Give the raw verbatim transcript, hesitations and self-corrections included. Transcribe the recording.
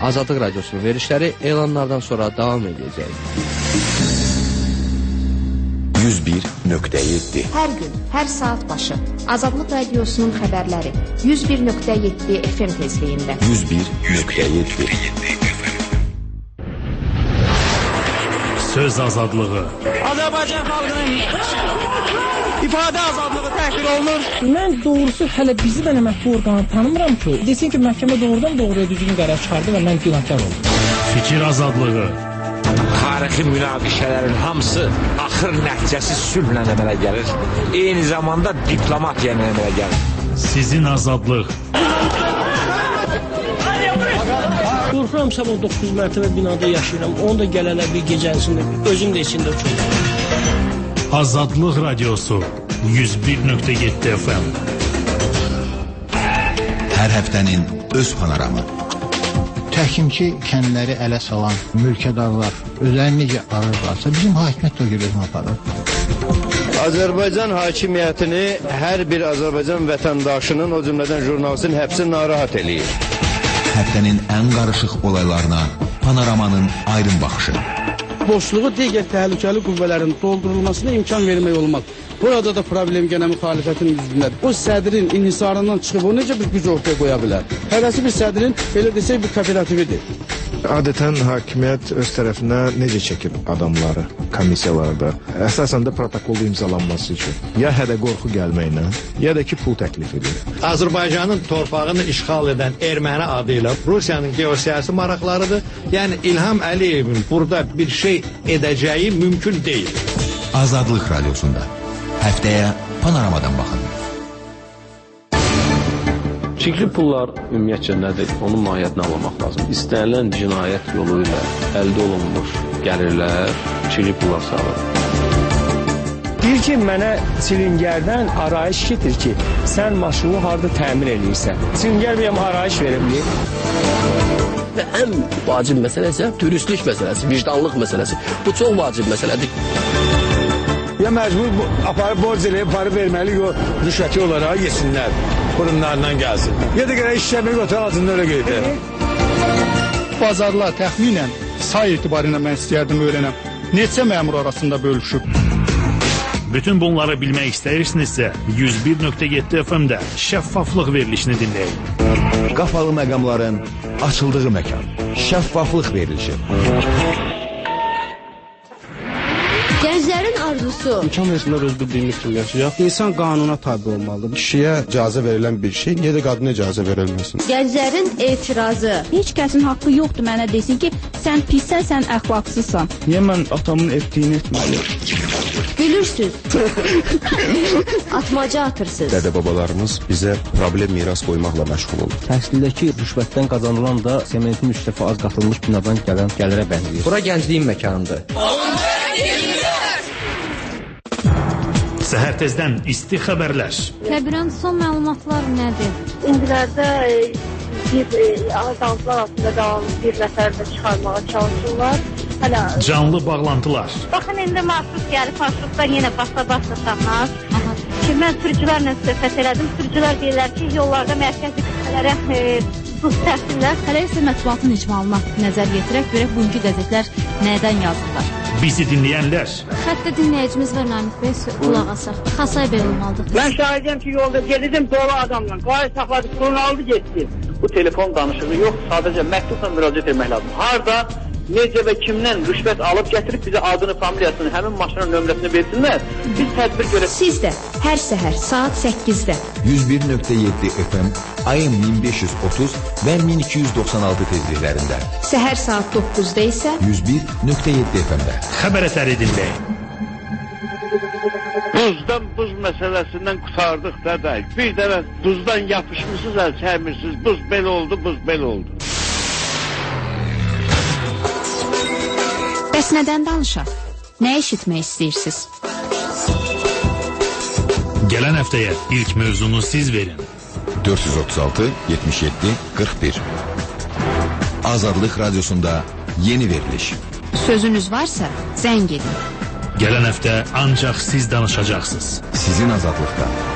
Azadlıq Radiosunun verilişləri elanlardan sonra davam edəcək. yüz bir nöqtə yeddi Hər gün, hər saat başı Azadlıq Radiosunun xəbərləri yüz bir nöqtə yeddi F M tezliyində. yüz bir nöqtə yeddi Söz azadlığı. Azərbaycan xalqının ifadə azadlığı təhqir olunur. Mən doğrusu hələ bizi də məhkəmə orqanı tanımıram ki, desin ki, məhkəmə doğrudan doğruya düzgün qərar çıxardı və mən günahkar oldum. Fikir azadlığı. Tarixi münaqişələrin hamısı axır nəticəsi sülhlə əmələ gəlir. Eyni zamanda diplomatiya ilə əmələ gəlir. Sizin azadlıq. Qorxuram sabah doqquz mərtəbə binada yaşayıram. Onu da gələnə bir gecəsində özüm də içində uçuyorum. Azadlıq Radiosu yüz bir nöqtə yeddi F M. Hər həftənin öz panoramı. Təhkimçi kəndləri ələ salan mülkədarlar özlərini necə arırlarsa bizim hakimiyyət də görürəm aparır. Azərbaycan hakimiyyətini hər bir Azərbaycan vətəndaşının, o cümlədən jurnalistin həbsi narahat eləyir. Həftənin ən qarışıq olaylarına panoramanın aydın baxışı. Boşluğu digər təhlükəli qüvvələrin doldurulmasına imkan vermək olmaz. Burada da problem gənə müxalifətin yüzündədir. O sədrin inhisarından çıxıb o necə bir güc ortaya qoya bilər? Həvəsi bir sədrin, belə desək, bir kooperatividir. Adətən hakimiyyət öz tərəfinə necə çəkir adamları komissiyalarda? Əsasən də protokolda imzalanması üçün. Ya hədə qorxu gəlməklə, ya da ki, pul təklif edir. Azərbaycanın torpağını işğal edən erməni adı ilə Rusiyanın geosiyasi maraqlarıdır. Yəni İlham Əliyevin burada bir şey edəcəyi mümkün deyil. Azadlıq Radiosunda. Həftəyə panoramadan baxın. Çirkli pullar ümumiyyətcə nədir? Onun mahiyyətini anlamaq lazım. İstənilən cinayət yolu ilə əldə olunmuş gəlirlər çirkli pullar sağlar. Deyir ki, mənə silingərdən arayış getir ki, sən maşını harada təmir edirsən. Silingər bir arayış verə bilir. Və ən vacib məsələ isə dürüstlük məsələsi, vicdanlıq məsələsi. Bu çox vacib məsələdir. Ya məcbur aparıb borc eləyib, parı verməli, yox, rüşvəti olaraq yesinlər, qurumlarından gəlsin. Ya da gələk işləmək otur altında öyle qeydir. Bazarlar təxminən say etibarıyla mən istəyərdim öyrənəm. Neçə məmur arasında bölüşüb? Bütün bunları bilmək istəyirsinizsə yüz bir nöqtə yeddi F M-də şəffaflıq verilişini dinləyin. Qapalı məqamların açıldığı məkan. Şəffaflıq verilişi. Gənclərin arzusu. İmkan versinlər öz bildiyimiz kimi yaşayaq. İnsan qanuna tabi olmalıdır. Kişiyə icazə verilən bir şey, niyə də qadına icazə verilməsin? Gənclərin etirazı. Heç kəsin haqqı yoxdur mənə desin ki, sən pissən, sən əxlaqsızsan. Niyə mən atamın etdiyini etməliyim? Gülürsüz. Atmaca atırsınız. Dədə-babalarımız bizə problem miras qoymaqla məşğul olur. Təhsildəki rüşvətdən qazanılan da sementin üç dəfə az qatılmış binadan gələn gəlirə bənzəyir. Bura gəncliyin məkanıdır. Səhər tezdən isti xəbərlər. Kəbirən son məlumatlar nədir? İndilərdə bir azaltılar altında qalan bir nəfər də çıxarmağa çalışırlar. Hələ Canlı bağlantılar. Baxın, indi marşrut gəlib, marşrutdan yenə basa-basa tapmaz. Ki, mən sürücülərlə söhbət elədim. Sürücülər deyirlər ki, yollarda mərkəzi qüvvələrə buz təhsillər. Hələ isə mətbuatın icmalına nəzər yetirək, görək bugünkü qəzetlər nədən yazırlar. Bizi dinləyənlər. Xəttə dinləyicimiz var Namik Bey, qulaq asaq. Xasay Bey olmalıdır. Mən şahidəm ki, yolda gedirdim dolu adamla. Qayı saxladı, pulunu aldı, getdi. Bu telefon danışığı yox, sadəcə məktubla müraciət etmək lazım. Harda, necə və kimdən rüşvət alıb gətirib bizə adını, familiyasını, həmin maşının nömrəsini versinlər. Biz tədbir görək. Siz də hər səhər saat səkkizdə yüz bir nöqtə yeddi F M, A M min beş yüz otuz və min iki yüz doxsan altı tezliklərində. Səhər saat doqquzda isə yüz bir nöqtə yeddi F M-də. Xəbər əsəri dinləyin. Buzdan buz məsələsindən qutardıq da da. Bir dəfə buzdan yapışmışsınız, əl çəkmirsiniz. Buz belə oldu, buz belə oldu. Bəs nədən danışaq? Nə eşitmək istəyirsiniz? Gələn həftəyə ilk mövzunu siz verin. dörd yüz otuz altı yetmiş yeddi qırx bir. Azadlıq Radiosunda yeni veriliş. Sözünüz varsa zəng edin. Gələn həftə ancaq siz danışacaqsınız. Sizin azadlıqda.